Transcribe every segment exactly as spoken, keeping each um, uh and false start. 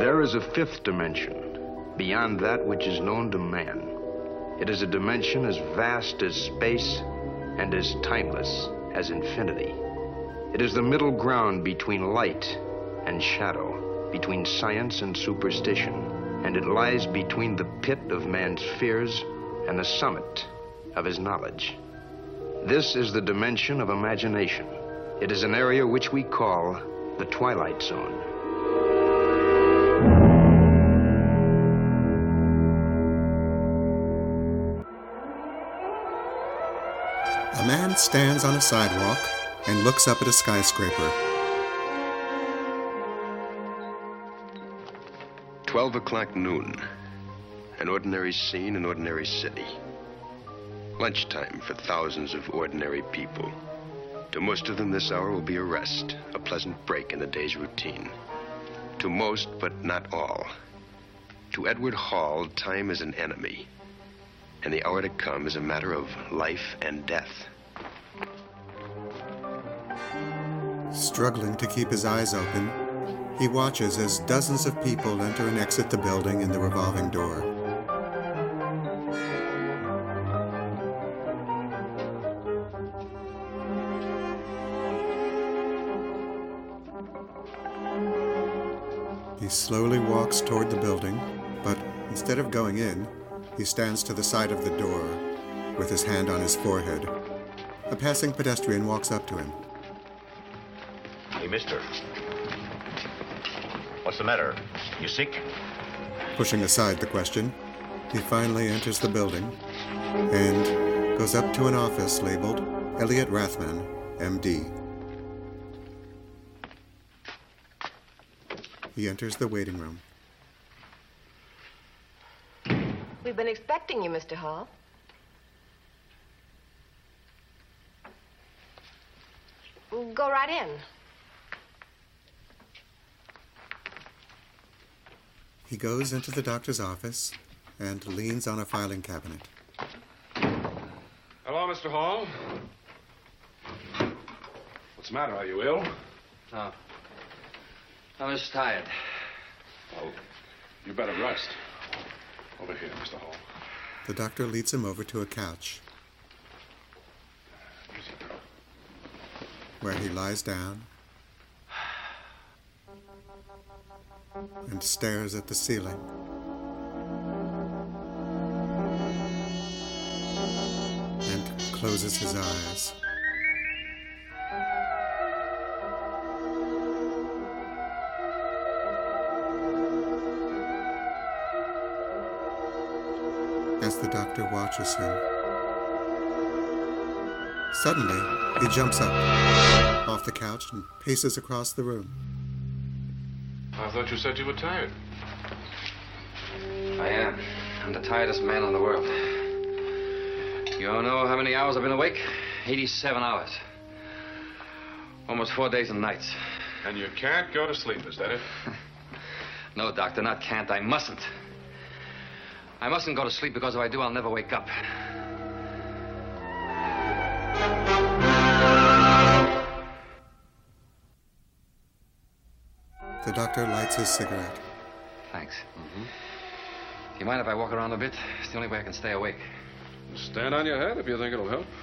There is a fifth dimension, beyond that which is known to man. It is a dimension as vast as space and as timeless as infinity. It is the middle ground between light and shadow, between science and superstition, and it lies between the pit of man's fears and the summit of his knowledge. This is the dimension of imagination. It is an area which we call the Twilight Zone. A man stands on a sidewalk and looks up at a skyscraper. Twelve o'clock noon. An ordinary scene, an ordinary city. Lunchtime for thousands of ordinary people. To most of them, this hour will be a rest, a pleasant break in the day's routine. To most, but not all. To Edward Hall, time is an enemy. And the hour to come is a matter of life and death. Struggling to keep his eyes open, he watches as dozens of people enter and exit the building in the revolving door. He slowly walks toward the building, but instead of going in, he stands to the side of the door with his hand on his forehead. A passing pedestrian walks up to him. Hey, mister. What's the matter? You sick? Pushing aside the question, he finally enters the building and goes up to an office labeled Elliot Rathman, M D. He enters the waiting room. We've been expecting you, Mister Hall. Go right in. He goes into the doctor's office and leans on a filing cabinet. Hello, Mister Hall. What's the matter? Are you ill? No. I'm just tired. Well, you better rest. Over here, Mister Hall. The doctor leads him over to a couch, where he lies down and stares at the ceiling. And closes his eyes. As the doctor watches him, suddenly he jumps up off the couch and paces across the room. I thought you said you were tired. I am. I'm the tiredest man in the world. You don't know how many hours I've been awake? eighty-seven hours. Almost four days and nights. And you can't go to sleep, is that it? No, doctor, not can't. I mustn't. I mustn't go to sleep because if I do, I'll never wake up. The doctor lights his cigarette. Thanks. Mm-hmm. Do you mind if I walk around a bit? It's the only way I can stay awake. Stand on your head if you think it'll help.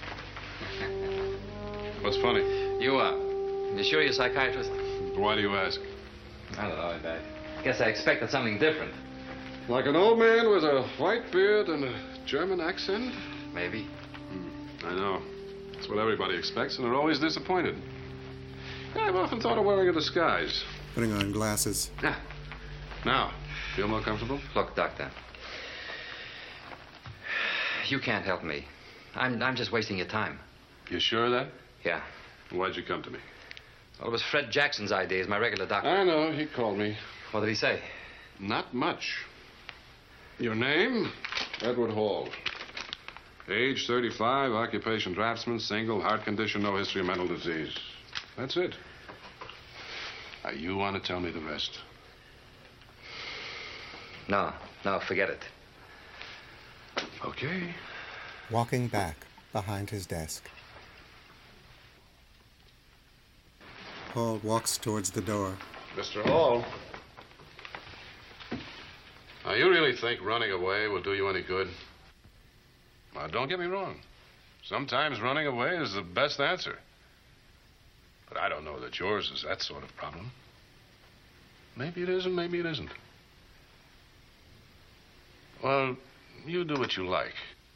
What's funny? You are. You sure you're a psychiatrist? Why do you ask? I don't know. I guess I expected something different. Like an old man with a white beard and a German accent? Maybe. Mm, I know. That's what everybody expects, and they're always disappointed. I've often thought of wearing a disguise. Putting on glasses. Yeah. Now, feel more comfortable? Look, Doctor. You can't help me. I'm, I'm just wasting your time. You sure of that? Yeah. Why'd you come to me? Well, it was Fred Jackson's idea. He's my regular doctor. I know. He called me. What did he say? Not much. Your name? Edward Hall. Age thirty-five, occupation draftsman, single, heart condition, no history of mental disease. That's it. Now, you want to tell me the rest? No, no, forget it. Okay. Walking back behind his desk. Paul walks towards the door. Mister Hall. you really think running away will do you any good? Now, don't get me wrong. Sometimes running away is the best answer. But I don't know that yours is that sort of problem. Maybe it is and maybe it isn't. Well, you do what you like.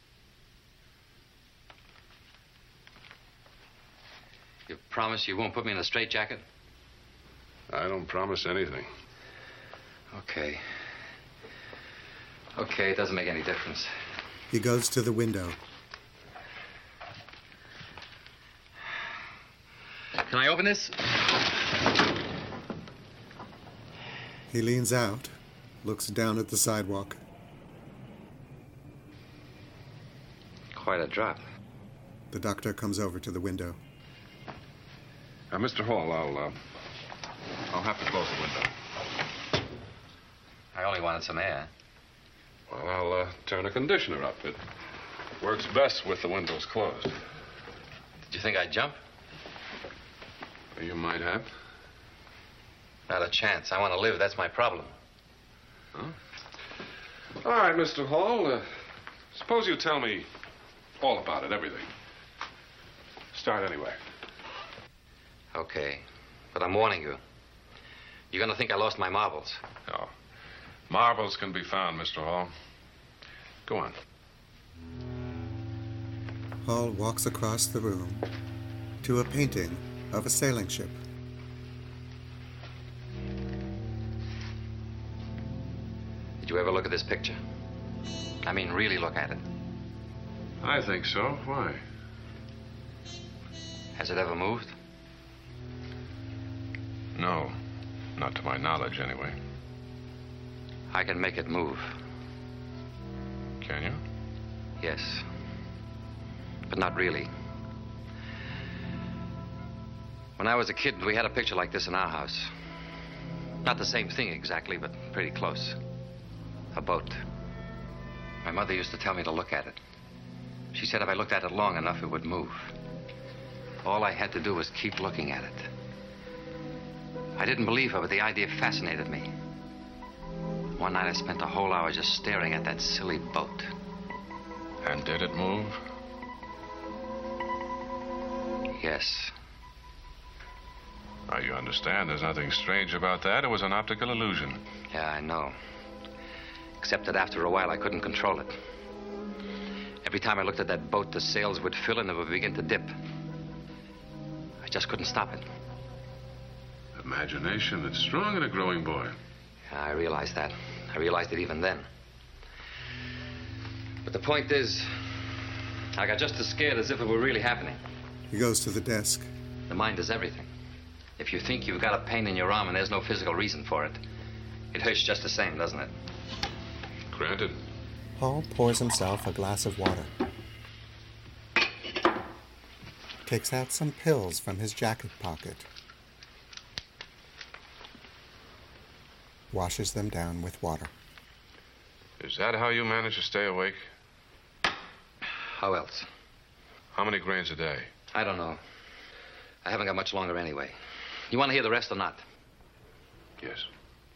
You promise you won't put me in a straitjacket? I don't promise anything. Okay. Okay, it doesn't make any difference. He goes to the window. Can I open this? He leans out, looks down at the sidewalk. Quite a drop. The doctor comes over to the window. Now, Mister Hall, I'll, uh, I'll have to close the window. I only wanted some air. Well, I'll uh, turn a conditioner up. It works best with the windows closed. Did you think I'd jump? You might have. Not a chance. I want to live. That's my problem. Huh? All right, Mister Hall. Uh, suppose you tell me all about it, everything. Start anyway. Okay. But I'm warning you. You're going to think I lost my marbles. No. Marbles can be found, Mister Hall. Go on. Hall walks across the room to a painting of a sailing ship. Did you ever look at this picture? I mean, really look at it. I think so. Why? Has it ever moved? No. Not to my knowledge, anyway. I can make it move. Can you? Yes. But not really. When I was a kid, we had a picture like this in our house. Not the same thing exactly, but pretty close. A boat. My mother used to tell me to look at it. She said if I looked at it long enough, it would move. All I had to do was keep looking at it. I didn't believe her, but the idea fascinated me. One night I spent a whole hour just staring at that silly boat. And did it move? Yes. Now, you understand, there's nothing strange about that. It was an optical illusion. Yeah, I know. Except that after a while, I couldn't control it. Every time I looked at that boat, the sails would fill and it would begin to dip. I just couldn't stop it. Imagination, it's strong in a growing boy. Yeah, I realized that. I realized it even then. But the point is, I got just as scared as if it were really happening. He goes to the desk. The mind is everything. If you think you've got a pain in your arm and there's no physical reason for it, it hurts just the same, doesn't it? Granted. Hall pours himself a glass of water. Takes out some pills from his jacket pocket. Washes them down with water. Is that how you manage to stay awake? How else? How many grains a day? I don't know. I haven't got much longer anyway. You want to hear the rest or not? Yes.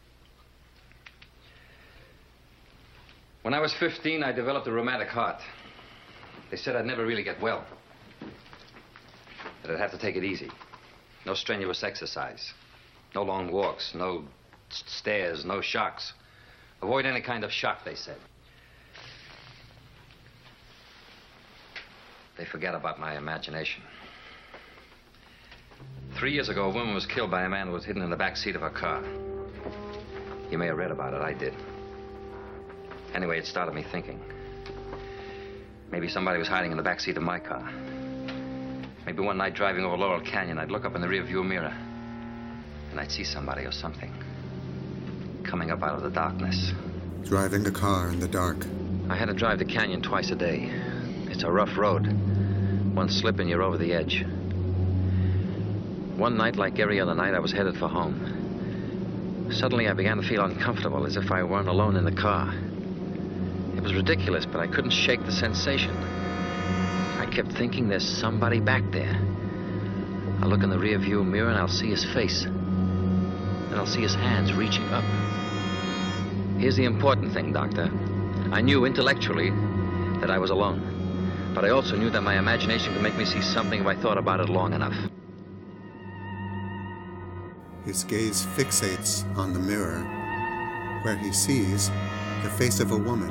When I was fifteen, I developed a rheumatic heart. They said I'd never really get well. That I'd have to take it easy. No strenuous exercise. No long walks. No st- stairs. No shocks. Avoid any kind of shock, they said. They forget about my imagination. Three years ago, a woman was killed by a man who was hidden in the back seat of her car. You may have read about it. I did. Anyway, it started me thinking. Maybe somebody was hiding in the back seat of my car. Maybe one night driving over Laurel Canyon, I'd look up in the rearview mirror and I'd see somebody or something coming up out of the darkness. Driving a car in the dark. I had to drive the canyon twice a day. It's a rough road. One slip and you're over the edge. One night, like every other night, I was headed for home. Suddenly, I began to feel uncomfortable, as if I weren't alone in the car. It was ridiculous, but I couldn't shake the sensation. I kept thinking there's somebody back there. I'll look in the rearview mirror and I'll see his face. Then I'll see his hands reaching up. Here's the important thing, Doctor. I knew intellectually that I was alone. But I also knew that my imagination could make me see something if I thought about it long enough. His gaze fixates on the mirror, where he sees the face of a woman.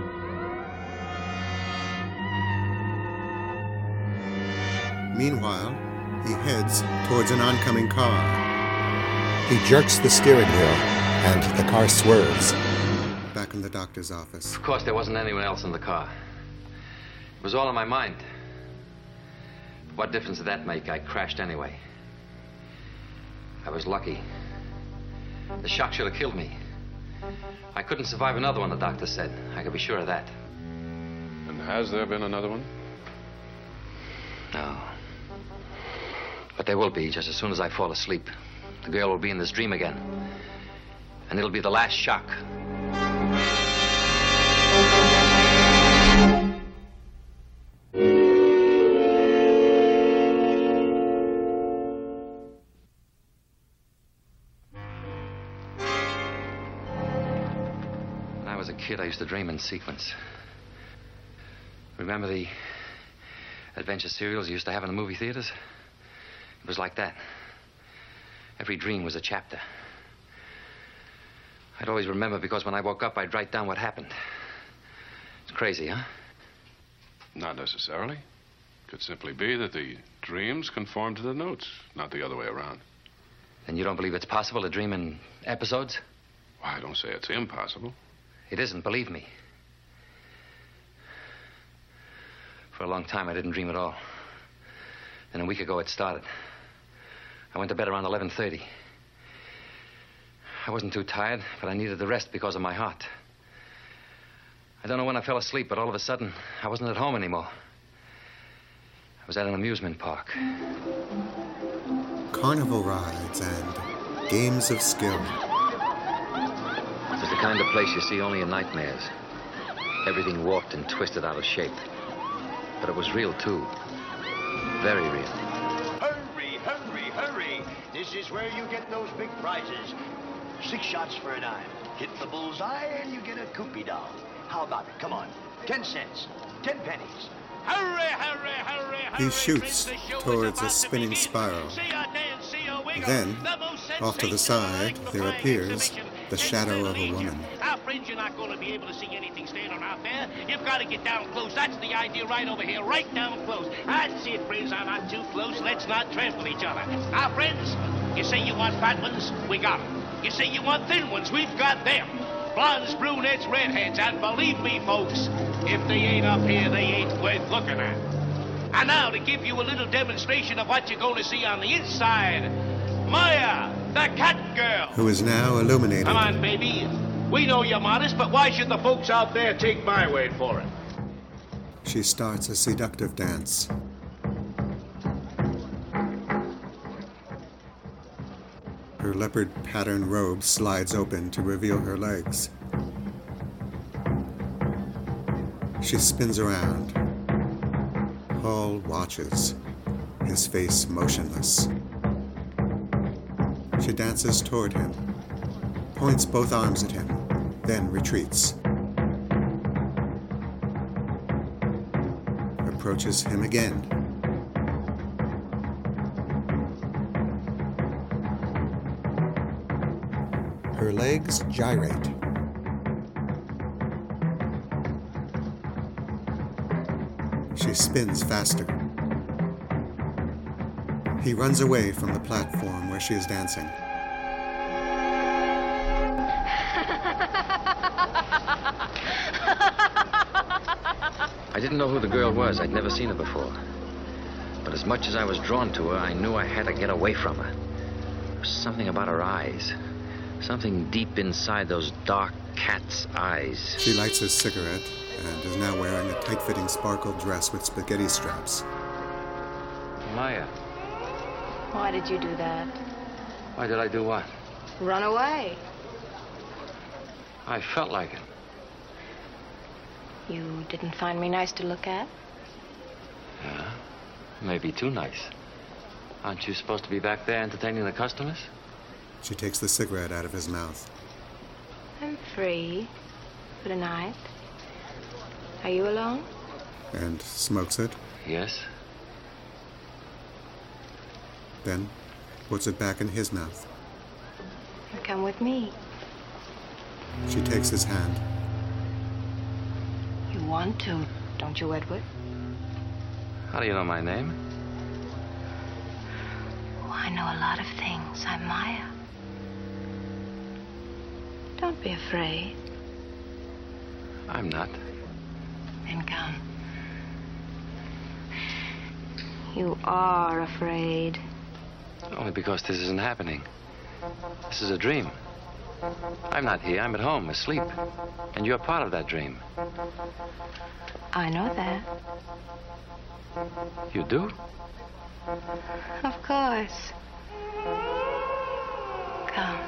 Meanwhile, he heads towards an oncoming car. He jerks the steering wheel, and the car swerves. Back in the doctor's office. Of course, there wasn't anyone else in the car. It was all in my mind. What difference did that make? I crashed anyway. I was lucky. The shock should have killed me. I couldn't survive another one, the doctor said. I could be sure of that. And has there been another one? No. But there will be, just as soon as I fall asleep. The girl will be in this dream again. And it'll be the last shock. Kid, I used to dream in sequence. Remember the adventure serials you used to have in the movie theaters? It was like that. Every dream was a chapter. I'd always remember because when I woke up, I'd write down what happened. It's crazy, huh? Not necessarily. It could simply be that the dreams conform to the notes, not the other way around. Then you don't believe it's possible to dream in episodes? Well, I don't say it's impossible. It isn't, believe me. For a long time, I didn't dream at all. Then a week ago, it started. I went to bed around eleven thirty. I wasn't too tired, but I needed the rest because of my heart. I don't know when I fell asleep, but all of a sudden, I wasn't at home anymore. I was at an amusement park. Carnival rides and games of skill. It was the kind of place you see only in nightmares. Everything warped and twisted out of shape. But it was real, too. Very real. Hurry, hurry, hurry. This is where you get those big prizes. Six shots for a dime. Hit the bullseye and you get a Koopy doll. How about it? Come on. Ten cents. Ten pennies. Hurry, hurry, hurry, hurry. He shoots towards a spinning spiral. Then, off to the side, there appears the shadow of a woman. Our friends, you're not going to be able to see anything standing out there. You've got to get down close. That's the idea right over here. Right down close. That's it, friends. I'm not too close. Let's not trample each other. Our friends, you say you want fat ones? We got them. You say you want thin ones? We've got them. Blondes, brunettes, redheads. And believe me, folks, if they ain't up here, they ain't worth looking at. And now, to give you a little demonstration of what you're going to see on the inside, Maya, the cat girl. Who is now illuminated. Come on, baby. We know you're modest, but why should the folks out there take my word for it? She starts a seductive dance. Her leopard pattern robe slides open to reveal her legs. She spins around. Hall watches, his face motionless. She dances toward him, points both arms at him, then retreats. Approaches him again. Her legs gyrate. She spins faster. He runs away from the platform where she is dancing. I didn't know who the girl was. I'd never seen her before. But as much as I was drawn to her, I knew I had to get away from her. There was something about her eyes. Something deep inside those dark cat's eyes. She lights a cigarette and is now wearing a tight-fitting sparkle dress with spaghetti straps. Maya. Why did you do that? Why did I do what? Run away. I felt like it. You didn't find me nice to look at? Yeah, maybe too nice. Aren't you supposed to be back there entertaining the customers? She takes the cigarette out of his mouth. I'm free for tonight. Are you alone? And smokes it, Yes? then puts it back in his mouth. Come with me. She takes his hand. You want to, don't you, Edward? How do you know my name? Oh, I know a lot of things. I'm Maya. Don't be afraid. I'm not. Then come. You are afraid. Only because this isn't happening. This is a dream. I'm not here. I'm at home, asleep. And you're part of that dream. I know that. You do? Of course. Come.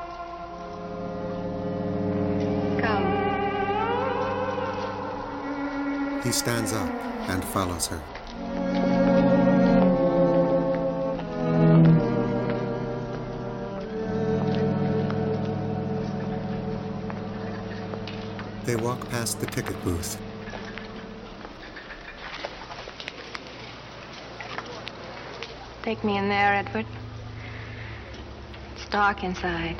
Come. He stands up and follows her. They walk past the ticket booth. Take me in there, Edward. It's dark inside.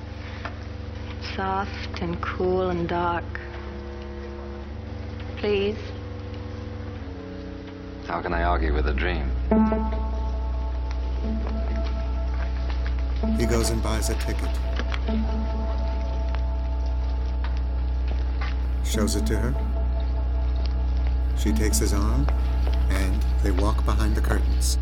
Soft and cool and dark. Please. How can I argue with a dream? He goes and buys a ticket. Shows it to her. She takes his arm, and they walk behind the curtains.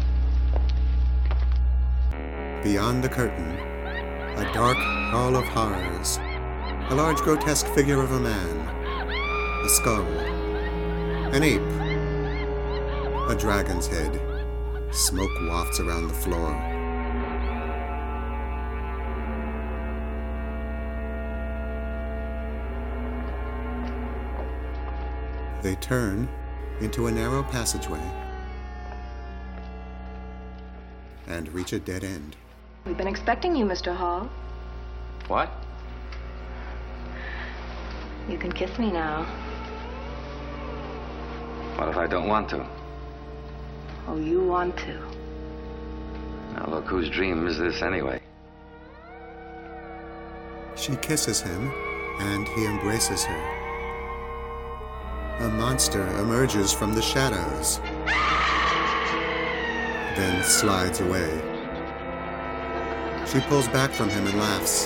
Beyond the curtain, a dark hall of horrors. A large grotesque figure of a man. A skull. An ape. A dragon's head. Smoke wafts around the floor. They turn into a narrow passageway and reach a dead end. We've been expecting you, Mister Hall. What? You can kiss me now. What if I don't want to? Oh, you want to. Now, look, whose dream is this anyway? She kisses him, and he embraces her. A monster emerges from the shadows, then slides away. She pulls back from him and laughs.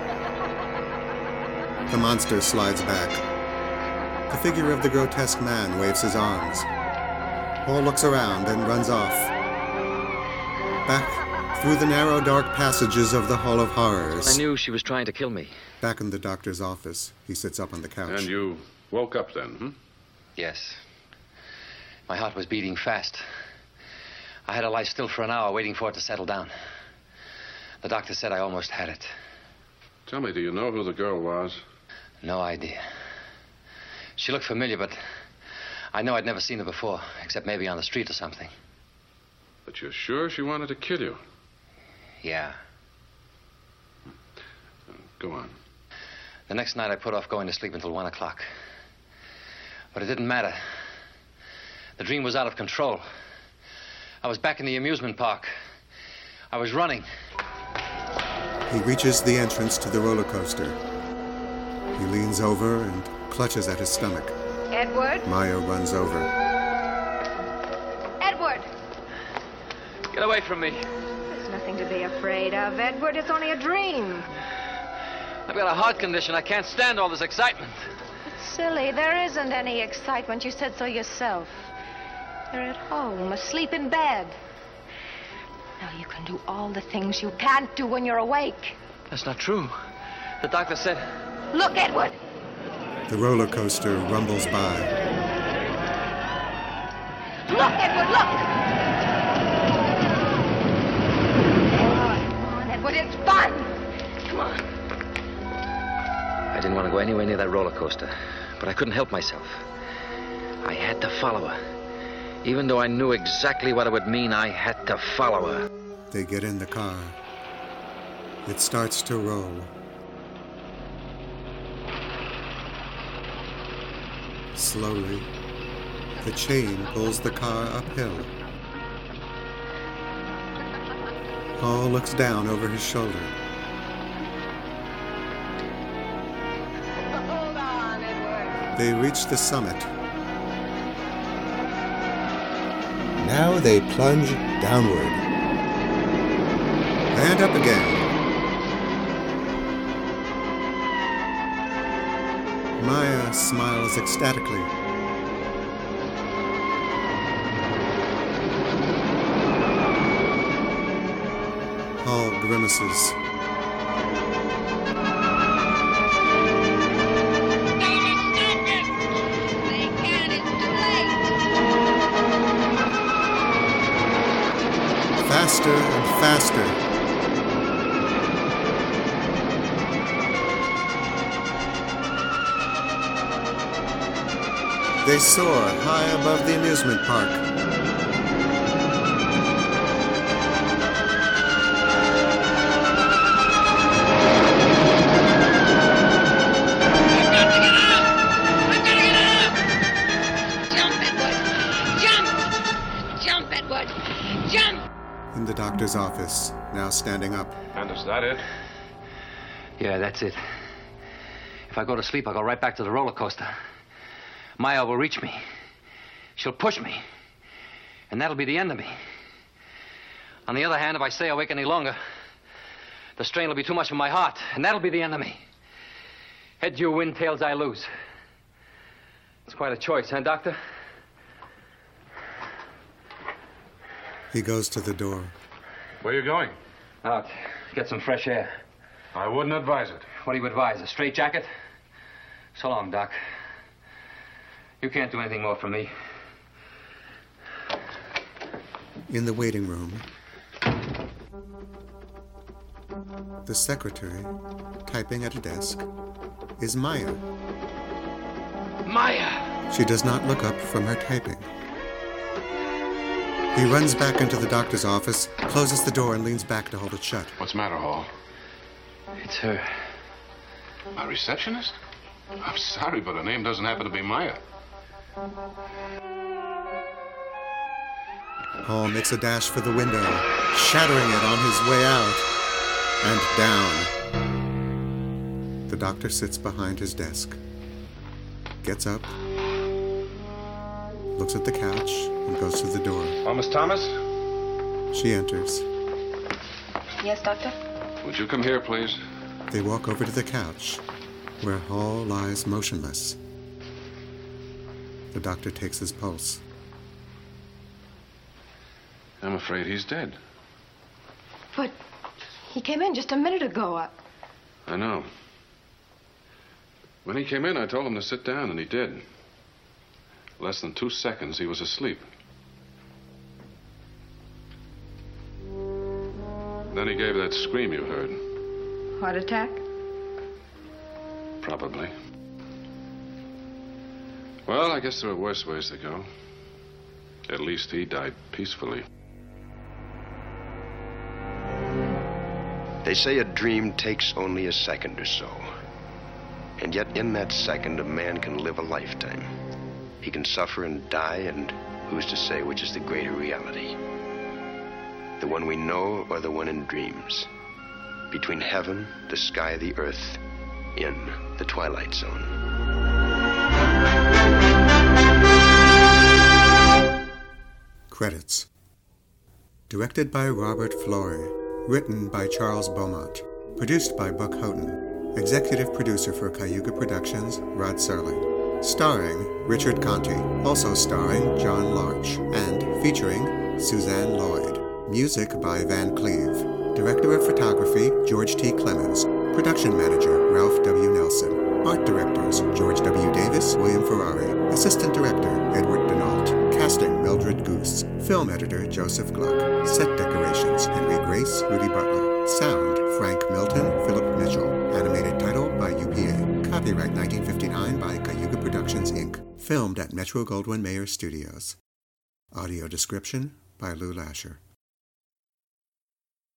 The monster slides back. The figure of the grotesque man waves his arms. Paul looks around and runs off. Back through the narrow, dark passages of the Hall of Horrors. I knew she was trying to kill me. Back in the doctor's office, he sits up on the couch. And you woke up then, hmm? Yes. My heart was beating fast. I had to lie still for an hour waiting for it to settle down. The doctor said I almost had it. Tell me, do you know who the girl was? No idea. She looked familiar, but I know I'd never seen her before, except maybe on the street or something. But you're sure she wanted to kill you? Yeah. Go on. The next night I put off going to sleep until one o'clock. But it didn't matter. The dream was out of control. I was back in the amusement park. I was running. He reaches the entrance to the roller coaster. He leans over and clutches at his stomach. Edward? Maya runs over. Edward! Get away from me. There's nothing to be afraid of, Edward. It's only a dream. I've got a heart condition. I can't stand all this excitement. It's silly. There isn't any excitement. You said so yourself. You're at home, asleep in bed. Now you can do all the things you can't do when you're awake. That's not true. The doctor said... Look, Edward! The roller coaster rumbles by. Look, Edward, look! Come on, Edward, it's fun! Come on. I didn't want to go anywhere near that roller coaster, but I couldn't help myself. I had to follow her. Even though I knew exactly what it would mean, I had to follow her. They get in the car. It starts to roll. Slowly, the chain pulls the car uphill. Hall looks down over his shoulder. Hold on, Edward. They reach the summit. Now they plunge downward. And up again. Maya smiles ecstatically. Hall grimaces. Faster and faster. They soar high above the amusement park. In the doctor's office, now standing up. And is that it? Yeah, that's it. If I go to sleep, I'll go right back to the roller coaster. Maya will reach me. She'll push me. And that'll be the end of me. On the other hand, if I stay awake any longer, the strain will be too much for my heart, and that'll be the end of me. Heads you win, tails I lose. It's quite a choice, huh, Doctor? He goes to the door. Where are you going? Out. Get some fresh air. I wouldn't advise it. What do you advise? A straitjacket? So long, Doc. You can't do anything more for me. In the waiting room, the secretary, typing at a desk, is Maya. Maya! She does not look up from her typing. He runs back into the doctor's office, closes the door, and leans back to hold it shut. What's the matter, Hall? It's her. My receptionist? I'm sorry, but her name doesn't happen to be Maya. Hall makes a dash for the window, shattering it on his way out and down. The doctor sits behind his desk, gets up, looks at the couch, and goes to the door. Oh, Miss Thomas? She enters. Yes, Doctor? Would you come here, please? They walk over to the couch, where Hall lies motionless. The doctor takes his pulse. I'm afraid he's dead. But he came in just a minute ago. I... I know. When he came in, I told him to sit down, and he did. Less than two seconds, he was asleep. Then he gave that scream you heard. Heart attack? Probably. Well, I guess there are worse ways to go. At least he died peacefully. They say a dream takes only a second or so. And yet in that second, a man can live a lifetime. He can suffer and die, and who's to say which is the greater reality? The one we know or the one in dreams? Between heaven, the sky, the earth, in the Twilight Zone. Credits. Directed by Robert Flory. Written by Charles Beaumont. Produced by Buck Houghton. Executive producer for Cayuga Productions, Rod Serling. Starring Richard Conte. Also starring John Larch. And featuring Suzanne Lloyd. Music by Van Cleve. Director of Photography, George T. Clemens. Production Manager, Ralph W. Nelson. Art Directors, George W. Davis, William Ferrari. Assistant Director, Edward Denault. Casting, Mildred Goose. Film Editor, Joseph Gluck. Set Decorations, Henry Grace, Rudy Butler. Sound, Frank Milton, Philip Mitchell. Animated title by U P A. Copyright nineteen fifty-nine by Cayuga Productions, Incorporated. Filmed at Metro-Goldwyn-Mayer Studios. Audio description by Lou Lasher.